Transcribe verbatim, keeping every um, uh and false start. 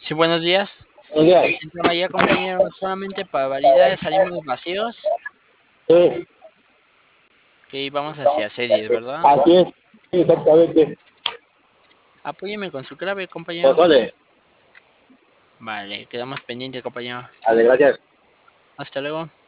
Sí, buenos días. Buenos días. Entraba ya, compañero, solamente para validar, salimos vacíos. Sí, Ok, vamos hacia series, ¿verdad? así es, sí, exactamente. Apóyeme con su clave, compañero. Pues vale, Vale, quedamos pendientes, compañero. vale, gracias. Hasta luego.